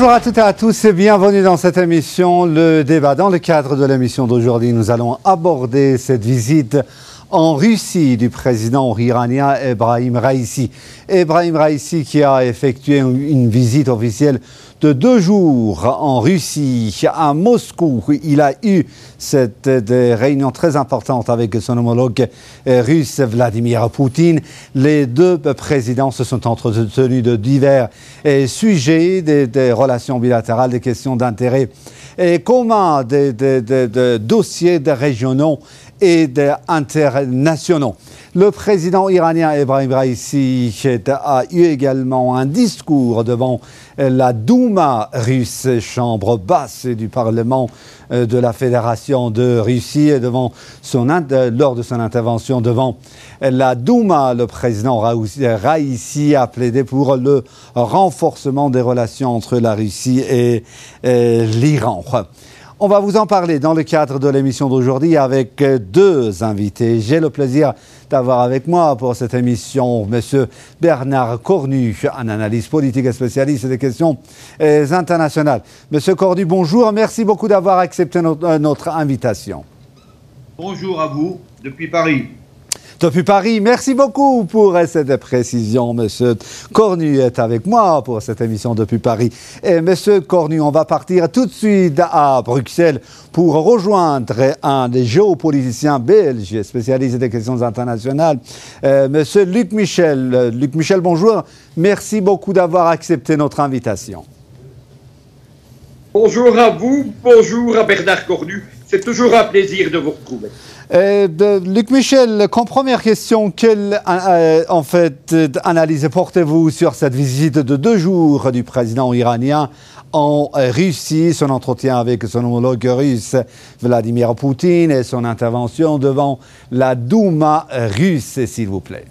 Bonjour à toutes et à tous et bienvenue dans cette émission, Le Débat. Dans le cadre de l'émission d'aujourd'hui, nous allons aborder cette visite en Russie du président iranien Ebrahim Raïssi. Ebrahim Raïssi qui a effectué une visite officielle de 2 jours en Russie, à Moscou. Il a eu des réunions très importantes avec son homologue russe Vladimir Poutine. Les deux présidents se sont entretenus de divers sujets, des relations bilatérales, des questions d'intérêt commun, des dossiers régionaux et internationaux. Le président iranien Ebrahim Raïssi a eu également un discours devant la Douma russe, chambre basse du Parlement de la Fédération de Russie, et lors de son intervention devant la Douma, le président Raïssi a plaidé pour le renforcement des relations entre la Russie et l'Iran. On va vous en parler dans le cadre de l'émission d'aujourd'hui avec 2 invités. J'ai le plaisir d'avoir avec moi pour cette émission M. Bernard Cornu, un analyste politique et spécialiste des questions internationales. M. Cornu, bonjour. Merci beaucoup d'avoir accepté notre invitation. Bonjour à vous, depuis Paris. Depuis Paris, merci beaucoup pour cette précision. Monsieur Cornu est avec moi pour cette émission depuis Paris. Et Monsieur Cornu, on va partir tout de suite à Bruxelles pour rejoindre un des géopoliticiens belges spécialisés des questions internationales, Monsieur Luc Michel. Luc Michel, bonjour. Merci beaucoup d'avoir accepté notre invitation. Bonjour à vous, bonjour à Bernard Cornu. C'est toujours un plaisir de vous retrouver. Luc Michel, comme première question, quelle analyse portez-vous sur cette visite de 2 jours du président iranien en Russie, son entretien avec son homologue russe Vladimir Poutine et son intervention devant la Douma russe, s'il vous plaît?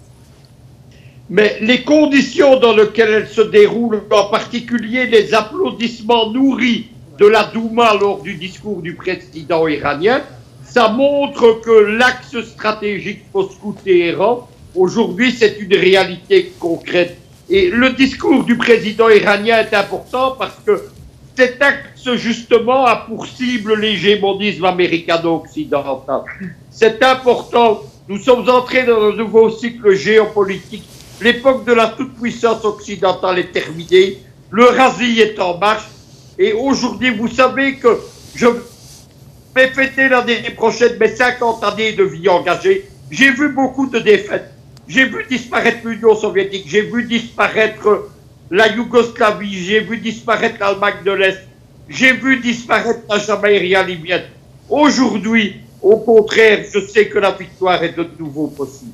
Mais les conditions dans lesquelles elle se déroule, en particulier les applaudissements nourris de la Douma lors du discours du président iranien, ça montre que l'axe stratégique Moscou-Téhéran, aujourd'hui, c'est une réalité concrète. Et le discours du président iranien est important parce que cet axe, justement, a pour cible l'hégémonisme américano-occidental. C'est important. Nous sommes entrés dans un nouveau cycle géopolitique. L'époque de la toute-puissance occidentale est terminée. Le Razi est en marche. Et aujourd'hui, vous savez que je vais fêter l'année prochaine mes 50 années de vie engagée. J'ai vu beaucoup de défaites. J'ai vu disparaître l'Union soviétique. J'ai vu disparaître la Yougoslavie. J'ai vu disparaître l'Allemagne de l'Est. J'ai vu disparaître la Jamaïque libyenne. Aujourd'hui, au contraire, je sais que la victoire est de nouveau possible.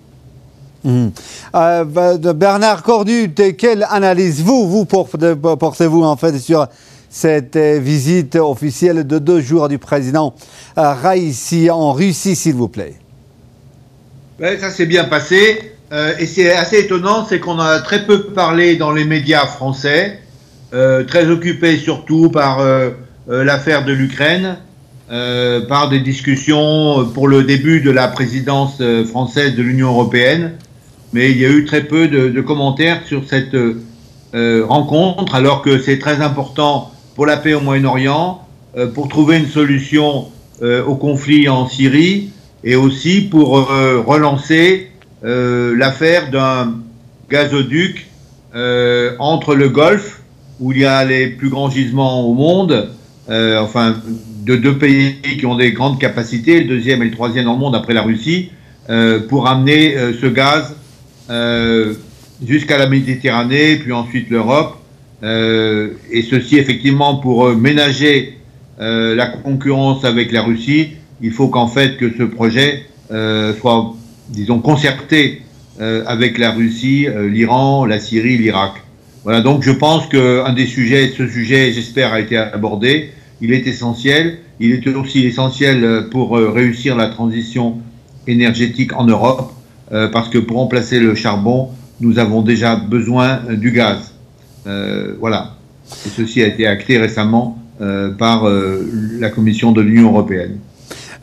Bernard Cornu, quelle analyse portez-vous en fait sur cette visite officielle de 2 jours du président Raïssi en Russie, s'il vous plaît? Ouais, ça s'est bien passé. Et c'est assez étonnant, c'est qu'on a très peu parlé dans les médias français, très occupés surtout par l'affaire de l'Ukraine, par des discussions pour le début de la présidence française de l'Union européenne. Mais il y a eu très peu de commentaires sur cette rencontre, alors que c'est très important pour la paix au Moyen-Orient, pour trouver une solution au conflit en Syrie, et aussi pour relancer l'affaire d'un gazoduc entre le Golfe, où il y a les plus grands gisements au monde, de 2 pays qui ont des grandes capacités, le 2e et le 3e dans le monde après la Russie, pour amener ce gaz jusqu'à la Méditerranée, puis ensuite l'Europe, et ceci effectivement pour ménager la concurrence avec la Russie. Il faut qu'en fait que ce projet soit, disons, concerté avec la Russie, l'Iran, la Syrie, l'Irak. Voilà, donc je pense qu'un des sujets, ce sujet, j'espère, a été abordé. Il est essentiel. Il est aussi essentiel pour réussir la transition énergétique en Europe, parce que pour remplacer le charbon, nous avons déjà besoin du gaz. Voilà. Et ceci a été acté récemment par la Commission de l'Union européenne.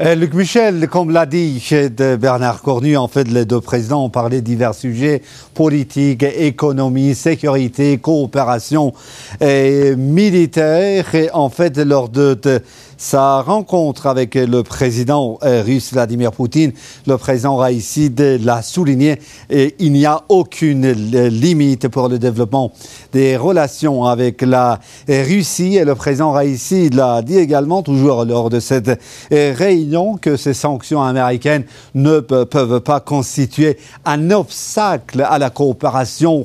Luc Michel, comme l'a dit Bernard Cornu, en fait, les deux présidents ont parlé de divers sujets, politique, économie, sécurité, coopération militaire. Et en fait, lors de sa rencontre avec le président russe Vladimir Poutine, le président Raïssi l'a souligné, et il n'y a aucune limite pour le développement des relations avec la Russie. Et le président Raïssi l'a dit également, toujours lors de cette réunion, que ces sanctions américaines ne peuvent pas constituer un obstacle à la coopération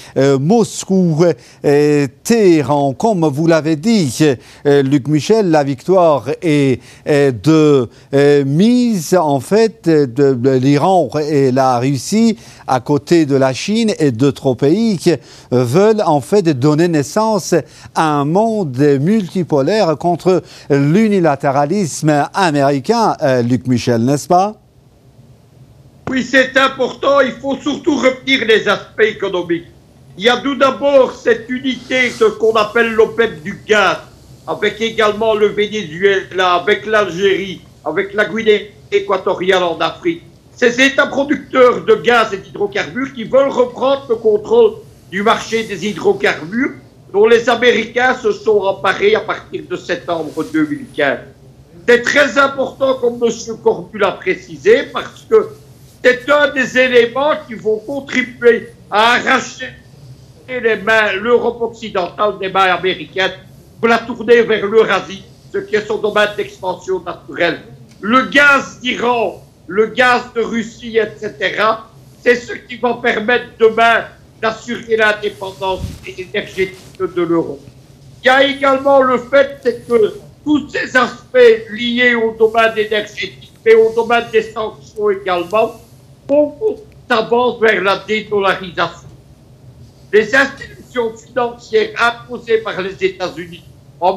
Moscou-Téhéran. Comme vous l'avez dit, Luc Michel, la victoire est de mise en fait de l'Iran et la Russie à côté de la Chine et d'autres pays qui veulent en fait donner naissance à un monde multipolaire contre l'unilatéralisme américain, Luc Michel, n'est-ce pas? Oui, c'est important. Il faut surtout retenir les aspects économiques. Il y a tout d'abord cette unité, ce qu'on appelle l'OPEP du gaz, avec également le Venezuela, avec l'Algérie, avec la Guinée équatoriale en Afrique. Ces États producteurs de gaz et d'hydrocarbures qui veulent reprendre le contrôle du marché des hydrocarbures, dont les Américains se sont emparés à partir de septembre 2015. C'est très important, comme M. Cornu l'a précisé, parce que c'est un des éléments qui vont contribuer à arracher les mains, l'Europe occidentale des mains américaines, pour la tourner vers l'Eurasie, ce qui est son domaine d'expansion naturelle. Le gaz d'Iran, le gaz de Russie, etc., c'est ce qui va permettre demain d'assurer l'indépendance énergétique de l'Europe. Il y a également le fait que tous ces aspects liés au domaine énergétique, mais au domaine des sanctions également, font qu'on s'avance vers la dédollarisation. Les institutions financières imposées par les États-Unis en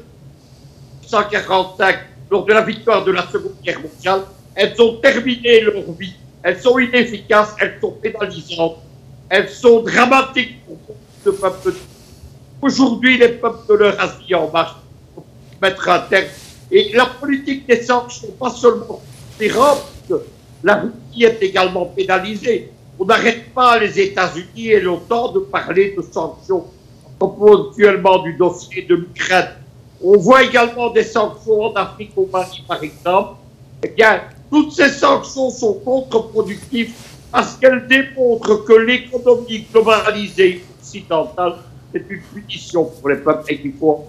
1945, lors de la victoire de la Seconde Guerre mondiale, elles ont terminé leur vie. Elles sont inefficaces, elles sont pénalisantes, elles sont dramatiques pour le peuple. Aujourd'hui, les peuples de l'Eurasie en marche pour mettre un terme. Et la politique des sanctions, pas seulement l'Iran, parce que la Russie est également pénalisée. On n'arrête pas les États-Unis et l'OTAN de parler de sanctions. On propose actuellement du dossier de l'Ukraine. On voit également des sanctions en Afrique, au Mali par exemple. Eh bien, toutes ces sanctions sont contre-productives parce qu'elles démontrent que l'économie globalisée occidentale, c'est une punition pour les peuples et qu'il faut.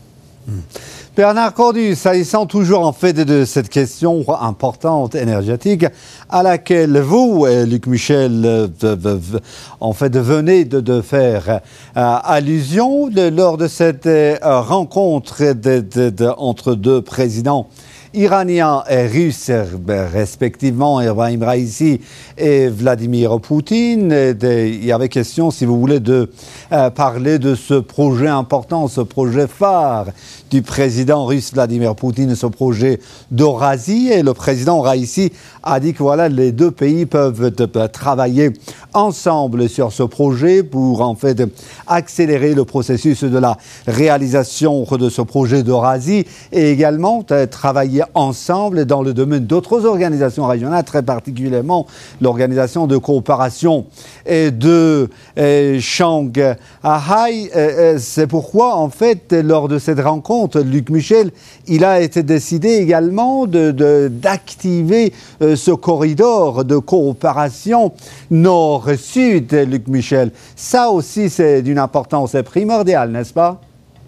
Bernard Cornu, s'agissant toujours en fait de cette question importante énergétique à laquelle vous, Luc Michel, en fait venez de faire allusion lors de cette rencontre entre deux présidents iraniens et russes, respectivement Ebrahim Raïssi et Vladimir Poutine. Il y avait question, si vous voulez, de parler de ce projet important, ce projet phare du président russe Vladimir Poutine, ce projet d'Eurasie. Et le président Raïssi a dit que voilà, les deux pays peuvent travailler ensemble sur ce projet pour en fait accélérer le processus de la réalisation de ce projet d'Eurasie et également travailler ensemble dans le domaine d'autres organisations régionales, très particulièrement l'organisation de coopération et de Shanghai. C'est pourquoi, en fait, lors de cette rencontre, Luc Michel, il a été décidé également d'activer ce corridor de coopération nord-sud, Luc Michel. Ça aussi, c'est d'une importance primordiale, n'est-ce pas?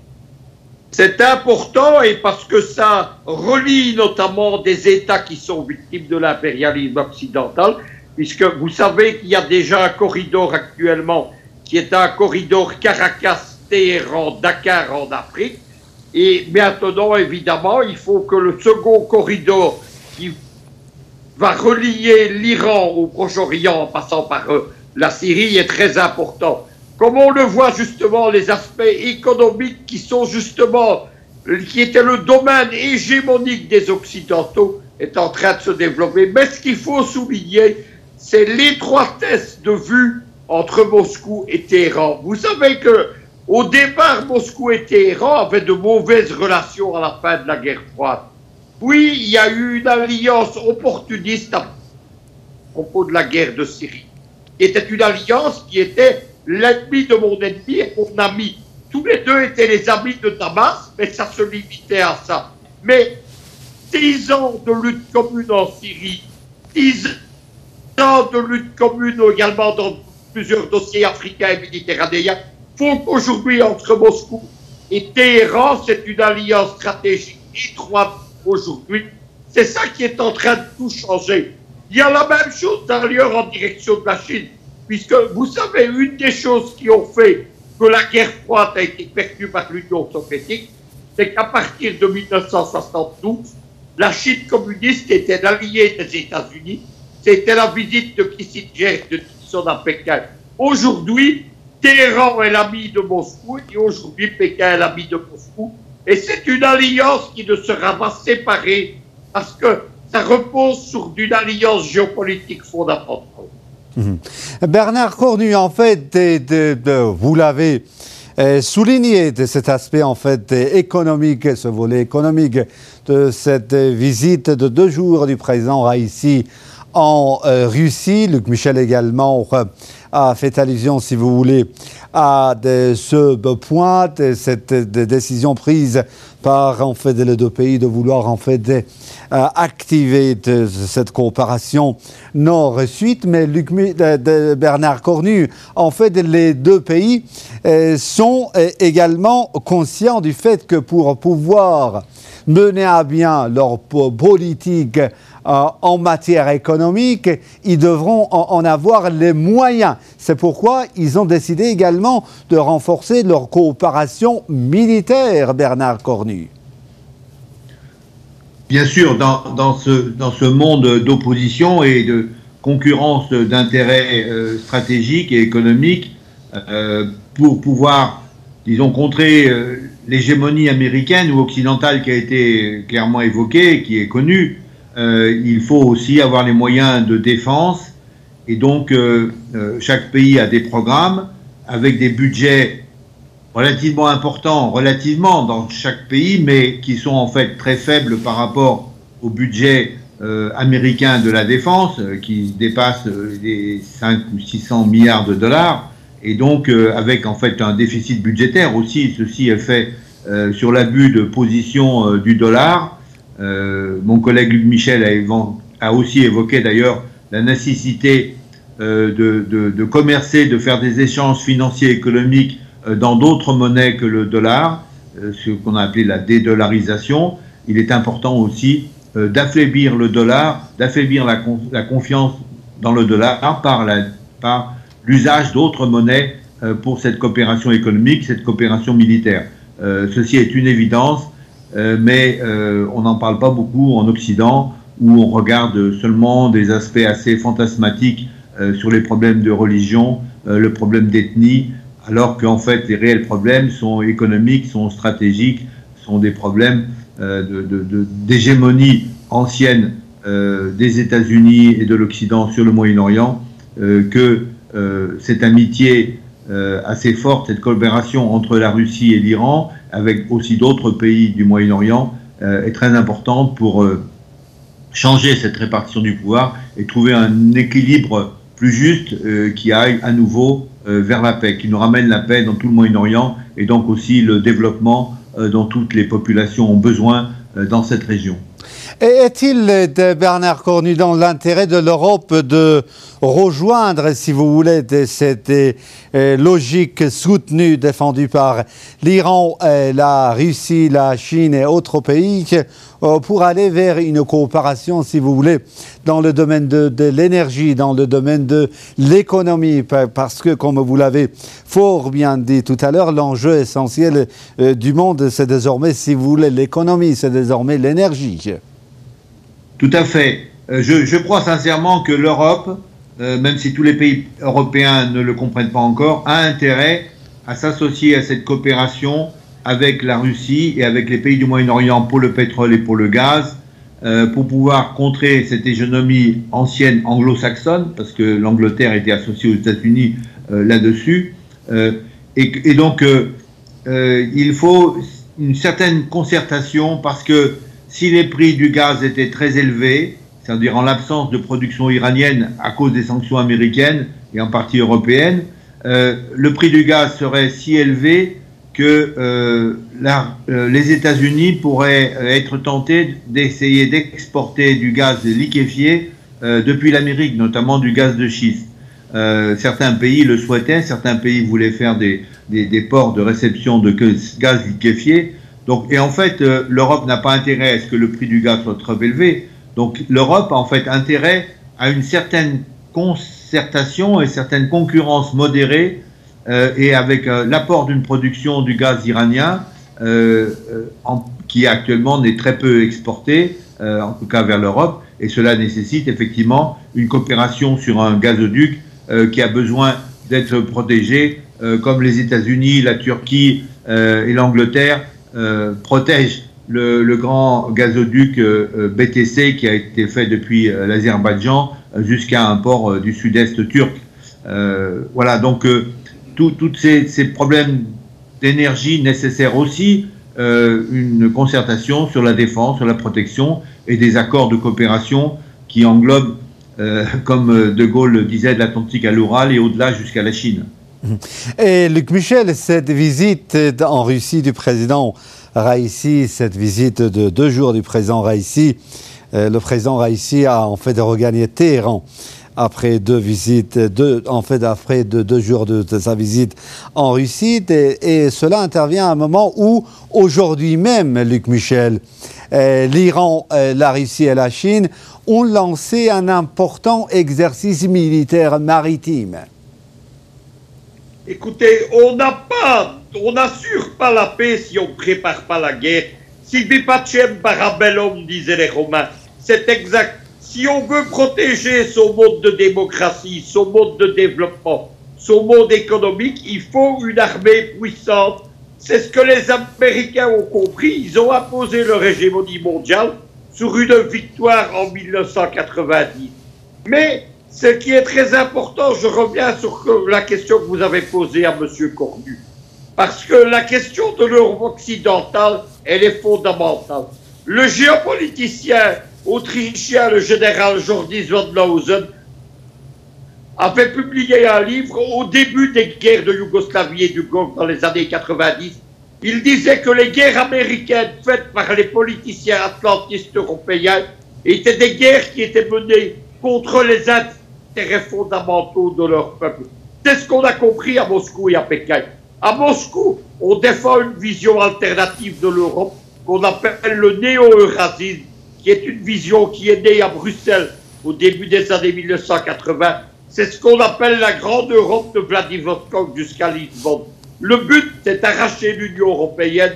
C'est important et parce que ça relie notamment des États qui sont victimes de l'impérialisme occidental, puisque vous savez qu'il y a déjà un corridor actuellement qui est un corridor Caracas-Téhéran-Dakar en Afrique. Et maintenant, évidemment, il faut que le second corridor qui va relier l'Iran au Proche-Orient en passant par la Syrie est très important. Comme on le voit justement, les aspects économiques qui sont justement, qui étaient le domaine hégémonique des Occidentaux, est en train de se développer. Mais ce qu'il faut souligner, c'est l'étroitesse de vue entre Moscou et Téhéran. Vous savez que au départ, Moscou et Téhéran avaient de mauvaises relations à la fin de la guerre froide. Oui, il y a eu une alliance opportuniste à propos de la guerre de Syrie. Qui était une alliance qui était l'ennemi de mon ennemi et mon ami. Tous les deux étaient les amis de Damas, mais ça se limitait à ça. Mais 10 ans de lutte commune en Syrie, 10 ans de lutte commune également dans plusieurs dossiers africains et méditerranéens, font qu'aujourd'hui, entre Moscou et Téhéran, c'est une alliance stratégique étroite aujourd'hui. C'est ça qui est en train de tout changer. Il y a la même chose d'ailleurs en direction de la Chine, puisque vous savez, une des choses qui ont fait que la guerre froide a été perdue par l'Union soviétique, c'est qu'à partir de 1972, la Chine communiste était l'alliée des États-Unis. C'était la visite de Kissinger de Nixon à Pékin. Aujourd'hui, Téhéran est l'ami de Moscou et aujourd'hui, Pékin est l'ami de Moscou. Et c'est une alliance qui ne sera pas séparée parce que ça repose sur une alliance géopolitique fondamentale. Bernard Cornu, en fait, vous l'avez souligné de cet aspect en fait économique, ce volet économique de cette visite de 2 jours du président Raïssi en Russie. Luc Michel également a fait allusion, si vous voulez, à ce point, cette décision prise par en fait les 2 pays de vouloir en fait activer cette coopération nord-sud. Mais Bernard Cornu, en fait, les 2 pays sont également conscients du fait que pour pouvoir mener à bien leur politique en matière économique, ils devront en avoir les moyens. C'est pourquoi ils ont décidé également de renforcer leur coopération militaire, Bernard Cornu. Bien sûr, dans ce monde d'opposition et de concurrence d'intérêts stratégiques et économiques, pour pouvoir, disons, contrer l'hégémonie américaine ou occidentale qui a été clairement évoquée, qui est connue, il faut aussi avoir les moyens de défense. Et donc, chaque pays a des programmes avec des budgets relativement importants, dans chaque pays, mais qui sont en fait très faibles par rapport au budget américain de la défense, qui dépasse les 5 ou 600 milliards de dollars, et donc avec en fait un déficit budgétaire aussi. Ceci est fait sur l'abus de position du dollar. Mon collègue Luc Michel a aussi évoqué d'ailleurs la nécessité de commercer, de faire des échanges financiers et économiques dans d'autres monnaies que le dollar, ce qu'on a appelé la dédollarisation. Il est important aussi d'affaiblir le dollar, d'affaiblir la confiance dans le dollar par l'usage d'autres monnaies pour cette coopération économique, cette coopération militaire. Ceci est une évidence, mais on n'en parle pas beaucoup en Occident, où on regarde seulement des aspects assez fantasmatiques sur les problèmes de religion, le problème d'ethnie, alors qu'en fait les réels problèmes sont économiques, sont stratégiques, sont des problèmes d'hégémonie ancienne des États-Unis et de l'Occident sur le Moyen-Orient, que cette amitié assez forte, cette coopération entre la Russie et l'Iran, avec aussi d'autres pays du Moyen-Orient, est très importante pour changer cette répartition du pouvoir et trouver un équilibre plus juste qui aille à nouveau vers la paix, qui nous ramène la paix dans tout le Moyen-Orient et donc aussi le développement dont toutes les populations ont besoin dans cette région. Et est-il, Bernard Cornu, dans l'intérêt de l'Europe de rejoindre, si vous voulez, cette logique soutenue, défendue par l'Iran, la Russie, la Chine et autres pays, pour aller vers une coopération, si vous voulez, dans le domaine de l'énergie, dans le domaine de l'économie, parce que, comme vous l'avez fort bien dit tout à l'heure, l'enjeu essentiel du monde, c'est désormais, si vous voulez, l'économie, c'est désormais l'énergie. Tout à fait. Je crois sincèrement que l'Europe, même si tous les pays européens ne le comprennent pas encore, a intérêt à s'associer à cette coopération avec la Russie et avec les pays du Moyen-Orient pour le pétrole et pour le gaz, pour pouvoir contrer cette hégémonie ancienne anglo-saxonne, parce que l'Angleterre était associée aux États-Unis là-dessus. Et donc, il faut une certaine concertation, parce que si les prix du gaz étaient très élevés, c'est-à-dire en l'absence de production iranienne à cause des sanctions américaines et en partie européennes, le prix du gaz serait si élevé que les États-Unis pourraient être tentés d'essayer d'exporter du gaz liquéfié depuis l'Amérique, notamment du gaz de schiste. Certains pays le souhaitaient, certains pays voulaient faire des ports de réception de gaz liquéfié. Donc, et en fait, l'Europe n'a pas intérêt à ce que le prix du gaz soit trop élevé. Donc l'Europe a en fait intérêt à une certaine concertation et certaine concurrence modérée et avec l'apport d'une production du gaz iranien qui actuellement n'est très peu exporté, en tout cas vers l'Europe, et cela nécessite effectivement une coopération sur un gazoduc qui a besoin d'être protégé, comme les États-Unis, la Turquie et l'Angleterre protègent le grand gazoduc BTC qui a été fait depuis l'Azerbaïdjan jusqu'à un port du sud-est turc. Voilà, donc tous ces problèmes d'énergie nécessèrent aussi une concertation sur la défense, sur la protection et des accords de coopération qui englobent, comme De Gaulle le disait, de l'Atlantique à l'Oural et au-delà jusqu'à la Chine. Et Luc Michel, cette visite en Russie du président Raïssi, cette visite de 2 jours du président Raïssi, le président Raïssi a en fait regagné Téhéran après 2 visites, après 2 jours de sa visite en Russie, et cela intervient à un moment où, aujourd'hui même, Luc Michel, l'Iran, la Russie et la Chine ont lancé un important exercice militaire maritime. Écoutez, on n'assure pas la paix si on ne prépare pas la guerre. Sibi pacem parabellum, disaient les Romains. C'est exact. Si on veut protéger son mode de démocratie, son mode de développement, son mode économique, il faut une armée puissante. C'est ce que les Américains ont compris. Ils ont imposé leur hégémonie mondiale sur une victoire en 1990. Mais ce qui est très important, je reviens sur la question que vous avez posée à M. Cornu. Parce que la question de l'Europe occidentale, elle est fondamentale. Le géopoliticien autrichien, le général Jordi Svenhausen, avait publié un livre au début des guerres de Yougoslavie et du Golfe dans les années 90. Il disait que les guerres américaines faites par les politiciens atlantistes européens étaient des guerres qui étaient menées contre les intérêts fondamentaux de leur peuple. C'est ce qu'on a compris à Moscou et à Pékin. À Moscou, on défend une vision alternative de l'Europe qu'on appelle le néo-eurasisme, qui est une vision qui est née à Bruxelles au début des années 1980. C'est ce qu'on appelle la grande Europe de Vladivostok jusqu'à Lisbonne. Le but, c'est d'arracher l'Union européenne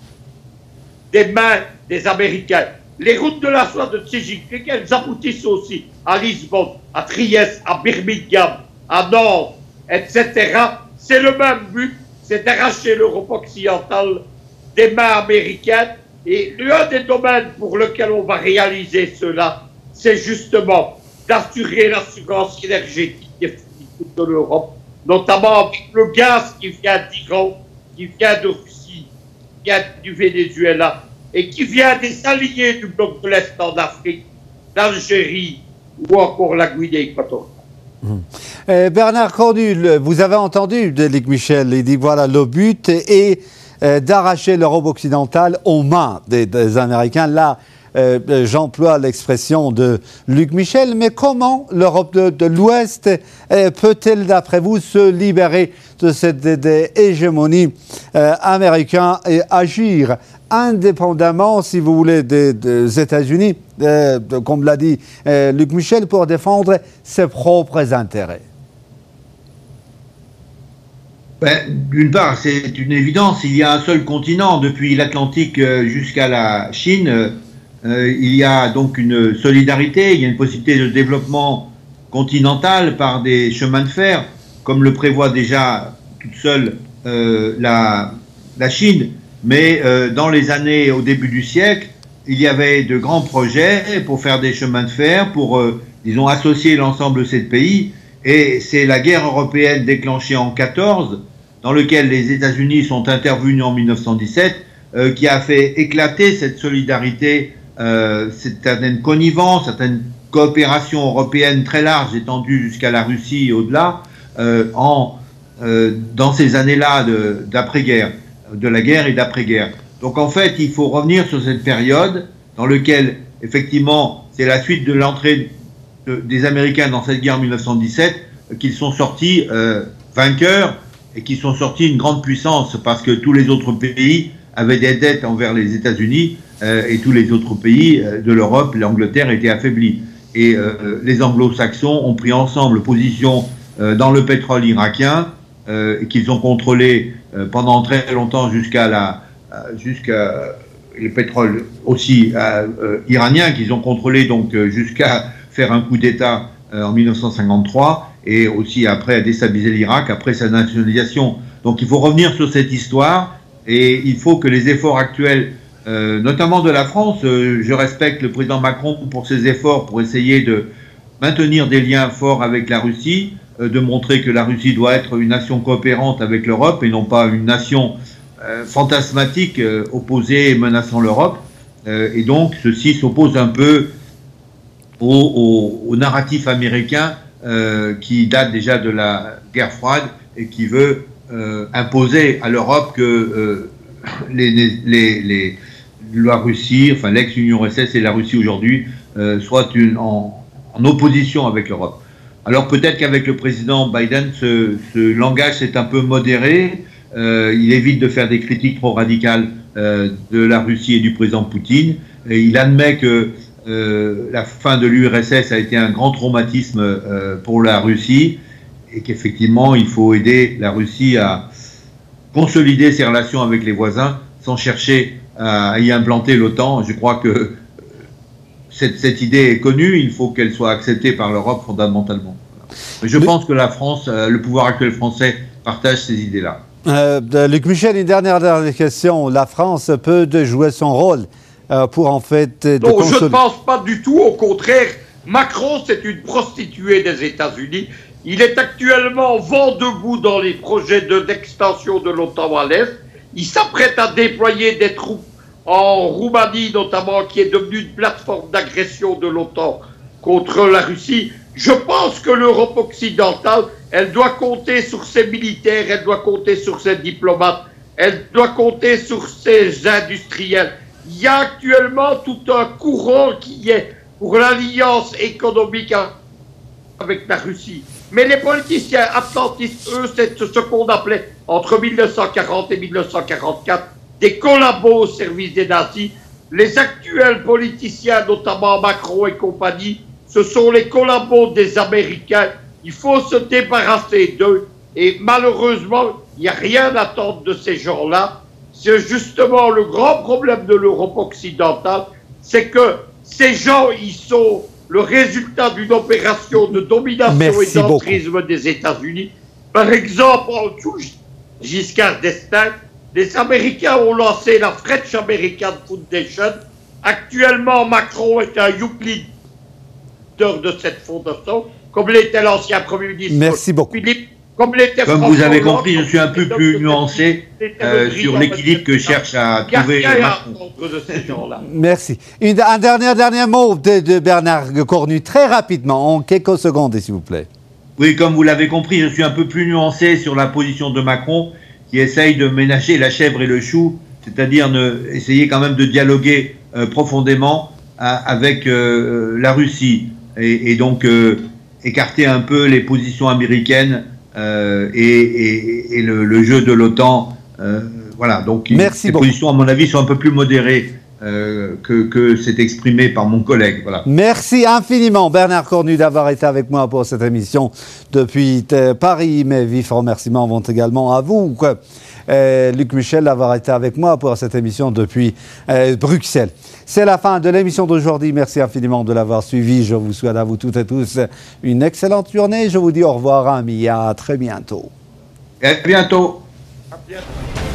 des mains des Américains. Les routes de la soie de Xi Jinping, elles aboutissent aussi à Lisbonne, à Trieste, à Birmingham, à Nantes, etc. C'est le même but, c'est d'arracher l'Europe occidentale des mains américaines. Et l'un des domaines pour lequel on va réaliser cela, c'est justement d'assurer l'assurance énergétique des fournitures de l'Europe, notamment avec le gaz qui vient d'Iran, qui vient de Russie, qui vient du Venezuela, et qui vient des alliés du bloc de l'Est en Afrique, d'Algérie ou encore la Guinée équatoriale. Bernard Cornu, vous avez entendu de Luc Michel, il dit voilà, le but est d'arracher l'Europe occidentale aux mains des Américains. Là, j'emploie l'expression de Luc Michel, mais comment l'Europe de l'Ouest peut-elle, d'après vous, se libérer de cette hégémonie américaine et agir indépendamment, si vous voulez, des États-Unis, comme l'a dit Luc Michel, pour défendre ses propres intérêts? D'une part, c'est une évidence, il y a un seul continent, depuis l'Atlantique jusqu'à la Chine. Il y a donc une solidarité, il y a une possibilité de développement continental par des chemins de fer, comme le prévoit déjà toute seule la Chine. Mais dans les années au début du siècle, il y avait de grands projets pour faire des chemins de fer, pour, disons, associer l'ensemble de ces pays. Et c'est la guerre européenne déclenchée en 1914, dans laquelle les États-Unis sont intervenus en 1917, qui a fait éclater cette solidarité certaines connivences, certaines coopérations européennes très larges, étendues jusqu'à la Russie et au-delà, dans ces années-là d'après-guerre, de la guerre et d'après-guerre. Donc en fait, il faut revenir sur cette période dans laquelle, effectivement, c'est la suite de l'entrée des Américains dans cette guerre en 1917, qu'ils sont sortis vainqueurs et qu'ils sont sortis une grande puissance parce que tous les autres pays avaient des dettes envers les États-Unis et tous les autres pays de l'Europe, l'Angleterre était affaiblie. Et les Anglo-Saxons ont pris ensemble position dans le pétrole irakien qu'ils ont contrôlé pendant très longtemps jusqu'à le pétrole aussi iranien qu'ils ont contrôlé donc jusqu'à faire un coup d'État en 1953 et aussi après à déstabiliser l'Irak après sa nationalisation. Donc il faut revenir sur cette histoire et il faut que les efforts actuels, notamment de la France, je respecte le président Macron pour ses efforts pour essayer de maintenir des liens forts avec la Russie, de montrer que la Russie doit être une nation coopérante avec l'Europe et non pas une nation fantasmatique opposée et menaçant l'Europe. Et donc ceci s'oppose un peu au narratif américain qui date déjà de la guerre froide et qui veut imposer à l'Europe que la Russie, enfin l'ex-Union URSS et la Russie aujourd'hui soient en opposition avec l'Europe. Alors peut-être qu'avec le président Biden, ce langage s'est un peu modéré. Il évite de faire des critiques trop radicales de la Russie et du président Poutine. Et il admet que la fin de l'URSS a été un grand traumatisme pour la Russie et qu'effectivement il faut aider la Russie à consolider ses relations avec les voisins sans chercher à y implanter l'OTAN. Je crois que cette idée est connue, il faut qu'elle soit acceptée par l'Europe fondamentalement. Je pense que la France, le pouvoir actuel français, partage ces idées-là. Luc Michel, une dernière question. La France peut jouer son rôle pour en fait... Non, je ne pense pas du tout. Au contraire, Macron, c'est une prostituée des États-Unis. Il est actuellement vent debout dans les projets d'extension de l'OTAN à l'Est. Il s'apprête à déployer des troupes en Roumanie, notamment, qui est devenue une plateforme d'agression de l'OTAN contre la Russie. Je pense que l'Europe occidentale, elle doit compter sur ses militaires, elle doit compter sur ses diplomates, elle doit compter sur ses industriels. Il y a actuellement tout un courant qui est pour l'alliance économique avec la Russie. Mais les politiciens atlantistes, eux, c'est ce qu'on appelait entre 1940 et 1944 des collabos au service des nazis. Les actuels politiciens, notamment Macron et compagnie, ce sont les collabos des Américains. Il faut se débarrasser d'eux. Et malheureusement, il n'y a rien à attendre de ces gens-là. C'est justement le grand problème de l'Europe occidentale, c'est que ces gens, ils sont le résultat d'une opération de domination et d'entrisme des États-Unis. Par exemple, sous Giscard d'Estaing, les Américains ont lancé la French American Foundation. Actuellement, Macron est un youth leader de cette fondation, comme l'était l'ancien Premier ministre. Merci beaucoup. Philippe, comme vous avez compris, je suis un peu plus nuancé sur l'équilibre que cherche à trouver Macron. Merci. Un dernier mot de Bernard Cornu, très rapidement, en quelques secondes, s'il vous plaît. Oui, comme vous l'avez compris, je suis un peu plus nuancé sur la position de Macron, qui essaye de ménager la chèvre et le chou, c'est-à-dire essayer quand même de dialoguer profondément avec la Russie, et donc écarter un peu les positions américaines et le jeu de l'OTAN. Voilà, donc les positions, à mon avis, sont un peu plus modérées que c'est exprimé par mon collègue. Voilà. Merci infiniment, Bernard Cornu, d'avoir été avec moi pour cette émission depuis Paris. Mes vifs remerciements vont également à vous, Luc Michel, d'avoir été avec moi pour cette émission depuis Bruxelles. C'est la fin de l'émission d'aujourd'hui. Merci infiniment de l'avoir suivi. Je vous souhaite à vous toutes et tous une excellente journée. Je vous dis au revoir, amis. À très bientôt. À bientôt. À bientôt.